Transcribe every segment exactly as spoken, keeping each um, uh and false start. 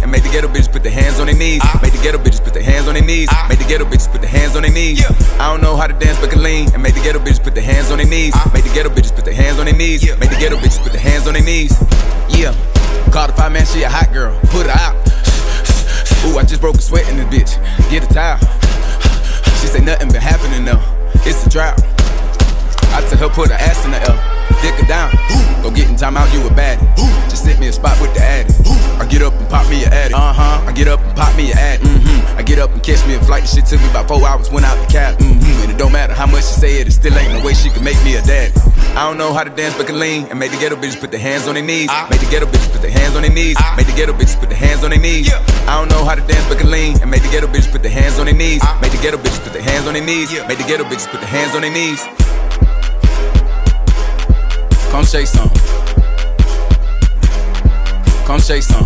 and made the ghetto bitches put their hands on their knees. Made the ghetto bitches put their hands on their knees. Made the ghetto bitches put their hands on their knees. I don't know how to dance but can lean, and made the ghetto bitches put their hands on their knees. Made the ghetto bitches put their hands on their knees. Made the ghetto bitches put their hands on their knees. Yeah, called the five man, she a hot girl, put her out. Ooh, I just broke a sweat in this bitch, get a towel. She say nothing been happening though, it's a drought. I tell her put her ass in the L, dick her down. Go get in time out, you a baddie. Just sit me a spot with the addy. I get up and pop me a addy. Uh-huh. I get up and pop me a addy. Mm-hmm. I get up and catch me a flight. The shit took me about four hours, went out to Cali. Mm-hmm. And it don't matter how much she say it, it still ain't no way she can make me a daddy. I don't know how to dance but can lean, and made the ghetto bitches put their hands on their knees. Made the ghetto bitches put their hands on their knees. Made the ghetto bitches put their hands on their knees. I don't know how to dance but can lean, and made the ghetto bitches put their hands on their knees. Made the ghetto bitches put their hands on their knees. Made the ghetto bitches put their hands on their knees. Come shake some. Come shake some.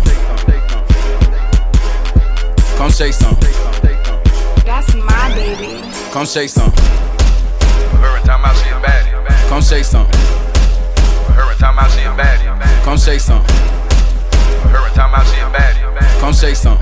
Come shake some. That's my baby. Come shake some. Her and time out, she a baddie. Come shake some. Her and time out, she a baddie. Come shake some. Her and time out, she a baddie. Come shake some.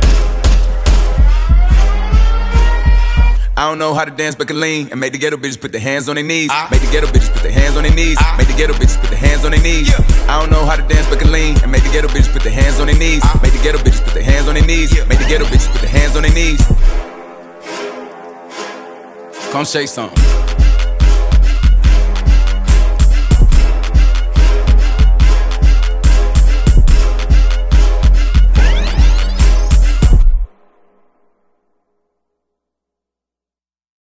I don't know how to dance but can lean, and made the ghetto bitches put their hands on their knees. Made the ghetto bitches put their hands on their knees. Made the ghetto bitches put their hands on their knees. I don't know how to dance but can lean, and made the ghetto bitches put their hands on their knees. Made the ghetto bitches put their hands on their knees. Made the ghetto bitches put their hands on their knees. Come shake some.